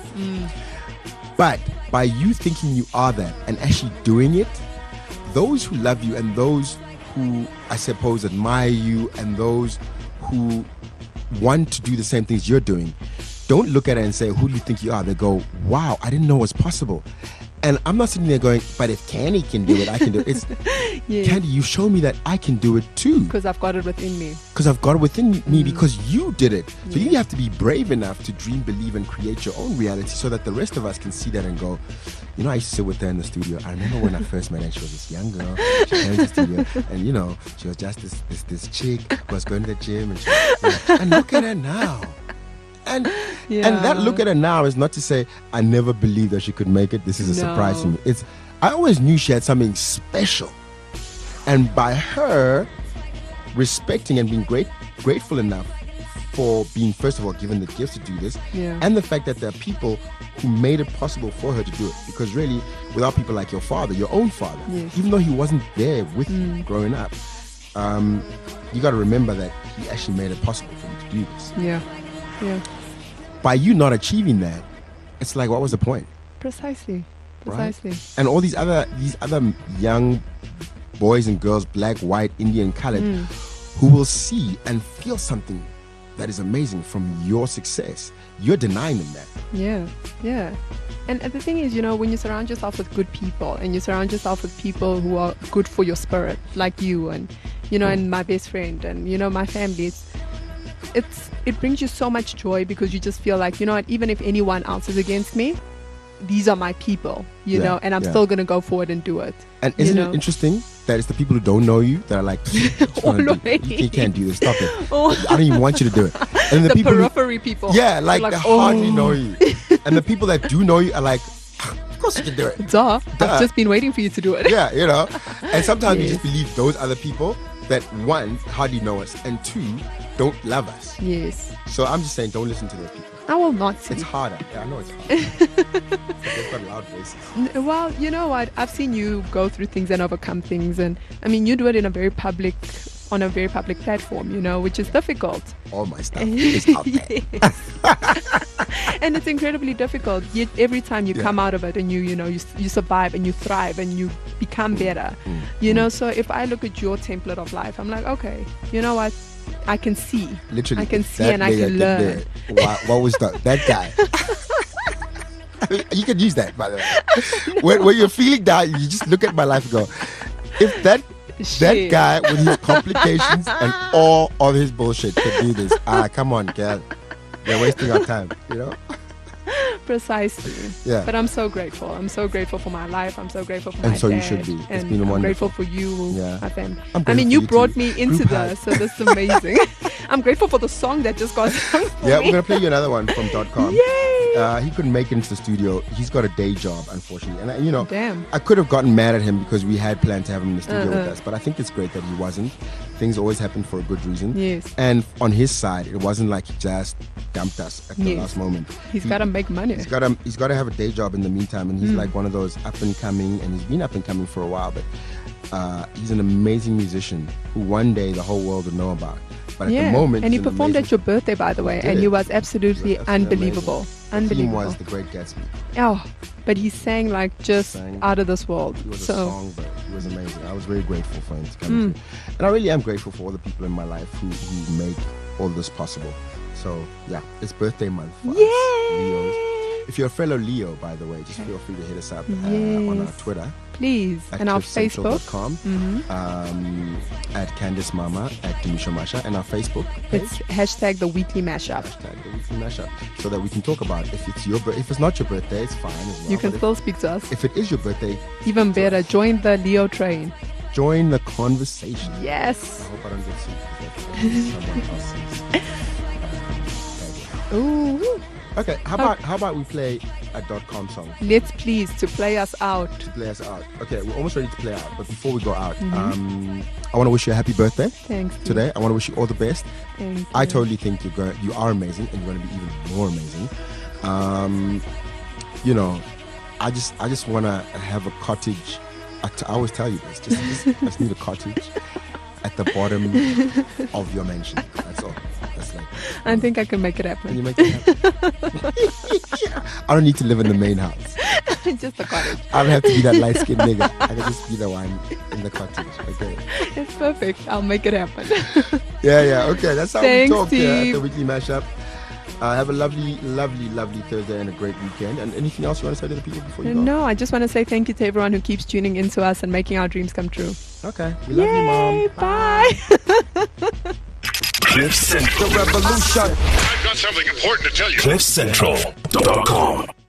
But by you thinking you are that and actually doing it, those who love you and those who, I suppose, admire you and those who want to do the same things you're doing, don't look at it and say, who do you think you are? They go, wow, I didn't know it was possible. And I'm not sitting there going, but if Candy can do it, I can do it. It's, Yes. Candy, you show me that I can do it too. Because I've got it within me. Because I've got it within me because you did it. So you have to be brave enough to dream, believe, and create your own reality so that the rest of us can see that and go, you know, I used to sit with her in the studio. I remember when I first met her, she was this young girl. She came to the studio and, you know, she was just this chick who was going to the gym. And look at her now. And that look at her now is not to say, I never believed that she could make it. This is a surprise to No. me. It's, I always knew she had something special. And by her respecting and being grateful enough for being, first of all, given the gifts to do this, and the fact that there are people who made it possible for her to do it. Because really, without people like your father, your own father, even though he wasn't there with you growing up, you got to remember that he actually made it possible for you to do this. Yeah. By you not achieving that, it's like, what was the point? Precisely. Right? And all these other young boys and girls, black, white, Indian, colored, who will see and feel something that is amazing from your success. You're denying them that. Yeah. And the thing is, when you surround yourself with good people and you surround yourself with people who are good for your spirit, like you and, and my best friend and, my family, it brings you so much joy because you just feel like, even if anyone else is against me, these are my people, and I'm still going to go forward and do it. And isn't it interesting that it's the people who don't know you that are like, you can't do this, stop it. I don't even want you to do it. And the people periphery people. Yeah, like they hardly know you. And the people that do know you are like, of course you can do it. Duh. I've just been waiting for you to do it. Yeah, And sometimes we just believe those other people that, one, hardly know us, and two, don't love us. Yes. So I'm just saying, don't listen to those people. I will not. It's harder. Yeah, I know it's harder. They've got loud voices. Well, you know what? I've seen you go through things and overcome things, and I mean, you do it on a very public platform, which is difficult. All my stuff is out there. And it's incredibly difficult. Yet every time you come out of it and you survive and you thrive and you become better. So if I look at your template of life, I'm like, okay, you know what? I can see. Literally, I can see and I can learn. What was that guy? You can use that, by the way. When you're feeling down, you just look at my life and go, if that guy with his complications and all of his bullshit could do this, come on, girl. They're wasting our time, Precisely. Yeah. But I'm so grateful. I'm so grateful for my life. I'm so grateful for my And so dad. you should be. It's And been I'm wonderful. grateful for you, my family. I'm I mean, grateful you for you brought too. me into Group hug. this, so this is amazing. I'm grateful for the song that just got sung for Yeah, me. we're going to play you another one from .com. Yay! He couldn't make it into the studio. He's got a day job, unfortunately. And, Damn. I could have gotten mad at him because we had planned to have him in the studio with us. But I think it's great that he wasn't. Things always happen for a good reason. Yes. And on his side, it wasn't like he just dumped us at the last moment. He's got to make money. He's got to have a day job in the meantime. And he's like one of those up and coming. And he's been up and coming for a while. But he's an amazing musician who one day the whole world will know about. But at the moment, and he he's an performed amazing- at your birthday, by the way, He and did. he was absolutely unbelievable. amazing. The Unbelievable. theme was The Great Gatsby. Oh, but he sang like just Sang. out of this world. He was a So songbird. He was amazing. I was very grateful for him to come. And I really am grateful for all the people in my life who make all this possible. So, yeah, it's birthday month for us, Leos. If you're a fellow Leo, by the way, just feel free to hit us up on our Twitter. please, At and our Facebook. cliffcentral.com, at Candice Mama, at Demisha Masha, and our Facebook page. It's hashtag the weekly mashup. Hashtag the weekly mashup, so that we can talk about it. If it's not your birthday, it's fine as well. You can But still speak to us. if it is your birthday, Even better, join the Leo train. join the conversation. I Yes. hope I don't get sued because that's someone else's. Ooh. Okay, how about we play a .com song Let's please to play us out. to play us out? Okay, we're almost ready to play out, but before we go out, I want to wish you a happy birthday Thanks. today. I want to wish you all the best. Thank you. I totally think you are amazing, and you're going to be even more amazing. I just want to have a cottage. I always tell you this. I just need a cottage at the bottom of your mansion. That's all. That's like. I think I can make it Can happen. you make it happen? I don't need to live in the main house. Just a cottage. I don't have to be that light skinned nigga. I can just be the one in the cottage. Okay. It's perfect. I'll make it happen. Yeah. Okay. That's how Thanks, we talk here at Steve. the weekly mashup. Have a lovely Thursday and a great weekend. And anything else you want to say to the people before you go? No, I just want to say thank you to everyone who keeps tuning into us and making our dreams come true. Okay. We love you, Mom. Yay, bye. Cliff Central. The revolution. I've got something important to tell you. CliffCentral.com.